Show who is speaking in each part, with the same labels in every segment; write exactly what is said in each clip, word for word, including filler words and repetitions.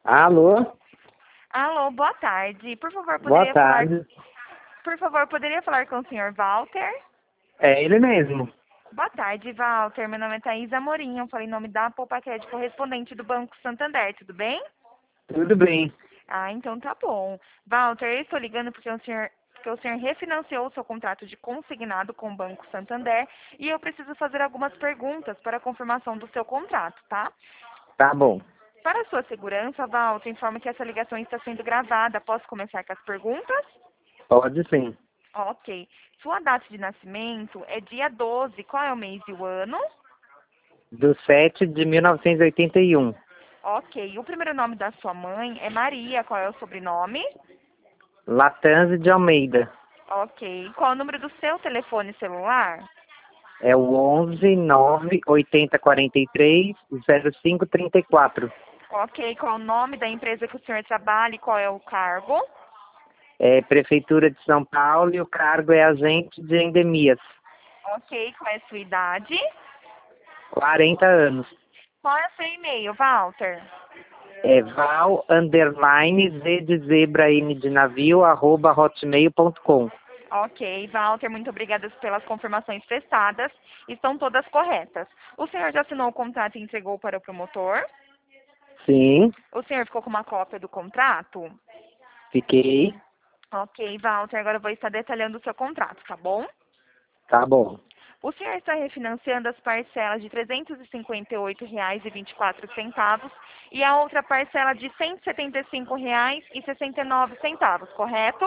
Speaker 1: Alô?
Speaker 2: Alô, boa tarde. Por favor,
Speaker 1: Boa
Speaker 2: poderia falar,
Speaker 1: tarde.
Speaker 2: por favor, poderia falar com o senhor Walter?
Speaker 1: É ele mesmo.
Speaker 2: Boa tarde, Walter. Meu nome é Thaís Amorim. Eu falei em nome da Poupaquete, correspondente do Banco Santander. Tudo bem?
Speaker 1: Tudo bem.
Speaker 2: Ah, então tá bom. Walter, eu estou ligando porque o senhor porque o senhor refinanciou o seu contrato de consignado com o Banco Santander e eu preciso fazer algumas perguntas para a confirmação do seu contrato, tá?
Speaker 1: Tá bom.
Speaker 2: Para a sua segurança, Walter, informa que essa ligação está sendo gravada. Posso começar com as perguntas?
Speaker 1: Pode sim.
Speaker 2: Ok. Sua data de nascimento é dia doze. Qual é o mês e o ano?
Speaker 1: Do sete de mil novecentos e oitenta e um.
Speaker 2: Ok. O primeiro nome da sua mãe é Maria. Qual é o sobrenome?
Speaker 1: Latanze de Almeida.
Speaker 2: Ok. Qual é o número do seu telefone celular?
Speaker 1: É o onze nove oitenta quarenta e três zero cinco trinta e quatro.
Speaker 2: Ok. Qual é o nome da empresa que o senhor trabalha e qual é o cargo?
Speaker 1: É Prefeitura de São Paulo e o cargo é agente de endemias.
Speaker 2: Ok. Qual é a sua idade?
Speaker 1: quarenta anos.
Speaker 2: Qual é o seu e-mail, Walter?
Speaker 1: É val, underline, z de zebra, n de navio, arroba hotmail ponto com.
Speaker 2: Ok, Walter, muito obrigada pelas confirmações prestadas. Estão todas corretas. O senhor já assinou o contrato e entregou para o promotor?
Speaker 1: Sim,
Speaker 2: O senhor ficou com uma cópia do contrato?
Speaker 1: fiquei.
Speaker 2: Ok, Walter, agora eu vou estar detalhando o seu contrato, tá bom?
Speaker 1: Tá bom.
Speaker 2: O senhor está refinanciando as parcelas de trezentos e cinquenta e oito reais e vinte e quatro centavos e a outra parcela de cento e setenta e cinco reais e sessenta e nove centavos, correto?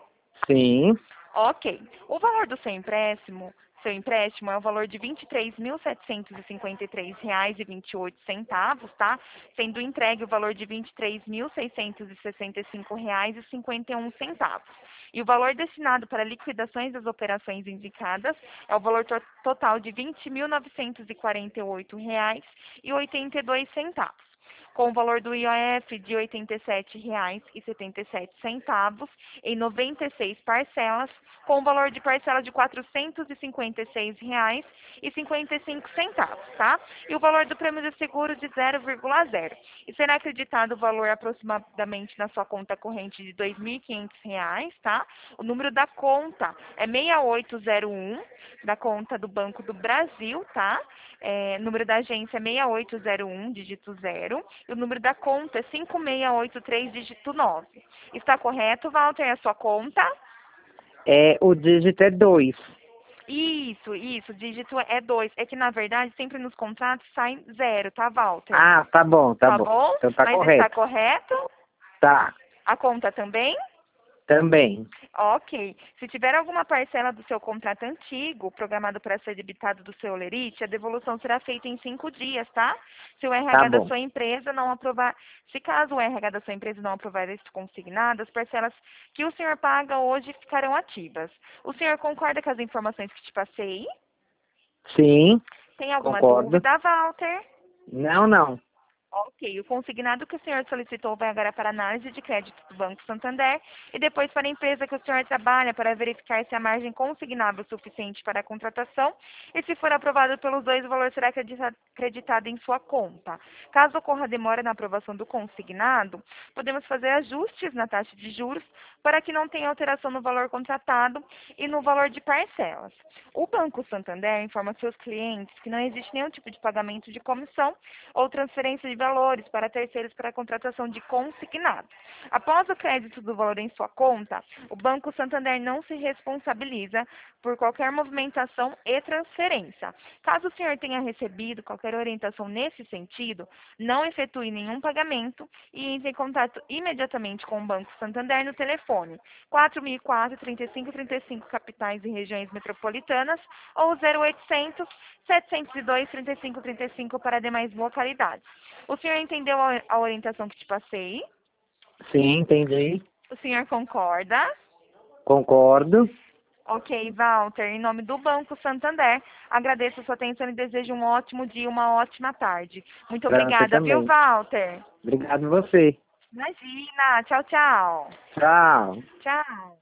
Speaker 1: Sim,
Speaker 2: Ok. O valor do seu empréstimo, seu empréstimo é o valor de vinte e três mil setecentos e cinquenta e três reais e vinte e oito centavos, tá? Sendo entregue o valor de vinte e três mil seiscentos e sessenta e cinco reais e cinquenta e um centavos. E o valor destinado para liquidações das operações indicadas é o valor to total de vinte mil novecentos e quarenta e oito reais e oitenta e dois centavos. Com o valor do I O F de R oitenta e sete reais e setenta e sete centavos em noventa e seis parcelas, com o valor de parcela de quatrocentos e cinquenta e seis reais e cinquenta e cinco centavos, tá? E o valor do prêmio de seguro de zero vírgula zero. E será acreditado o valor aproximadamente na sua conta corrente de dois mil e quinhentos reais, tá? O número da conta é seis oito zero um, da conta do Banco do Brasil, tá? É, número da agência é seis oito zero um, dígito zero. E o número da conta é cinco seis oito três, dígito nove. Está correto, Walter? É a sua conta?
Speaker 1: é, o dígito é dois.
Speaker 2: Isso, isso. Dígito é dois. É que, na verdade, sempre nos contratos sai zero, tá, Walter?
Speaker 1: Ah, tá bom, tá
Speaker 2: Tá
Speaker 1: bom.
Speaker 2: bom?
Speaker 1: Então tá
Speaker 2: Mas está
Speaker 1: correto.
Speaker 2: correto?
Speaker 1: Tá,
Speaker 2: A conta também?
Speaker 1: também.
Speaker 2: Ok. Se tiver alguma parcela do seu contrato antigo programado para ser debitado do seu Lerite, a devolução será feita em cinco dias, tá? Se o
Speaker 1: Tá
Speaker 2: R H da
Speaker 1: bom.
Speaker 2: sua empresa não aprovar, se caso o R H da sua empresa não aprovar este consignado, as parcelas que o senhor paga hoje ficarão ativas. O senhor concorda com as informações que te passei?
Speaker 1: Sim,
Speaker 2: Tem alguma
Speaker 1: concordo.
Speaker 2: dúvida, Walter?
Speaker 1: Não, não.
Speaker 2: Ok, o consignado que o senhor solicitou vai agora para análise de crédito do Banco Santander e depois para a empresa que o senhor trabalha para verificar se a margem consignável é suficiente para a contratação e se for aprovado pelos dois, o valor será acredita- acreditado em sua conta. Caso ocorra demora na aprovação do consignado, podemos fazer ajustes na taxa de juros para que não tenha alteração no valor contratado e no valor de parcelas. O Banco Santander informa seus clientes que não existe nenhum tipo de pagamento de comissão ou transferência de valores para terceiros para a contratação de consignado. Após o crédito do valor em sua conta, o Banco Santander não se responsabiliza por qualquer movimentação e transferência. Caso o senhor tenha recebido qualquer orientação nesse sentido, não efetue nenhum pagamento e entre em contato imediatamente com o Banco Santander no telefone quatro mil e quatro, trinta e cinco trinta e cinco, capitais e regiões metropolitanas ou zero oitocentos, setecentos e dois, trinta e cinco trinta e cinco para demais localidades. O senhor entendeu a a orientação que te passei?
Speaker 1: Sim, entendi.
Speaker 2: O senhor concorda?
Speaker 1: Concordo.
Speaker 2: Ok, Walter, em nome do Banco Santander, agradeço a sua atenção e desejo um ótimo dia, uma ótima tarde. Muito
Speaker 1: Pra você
Speaker 2: obrigada, viu,
Speaker 1: também.
Speaker 2: Walter?
Speaker 1: Obrigado você.
Speaker 2: Imagina, tchau, tchau.
Speaker 1: Tchau.
Speaker 2: Tchau.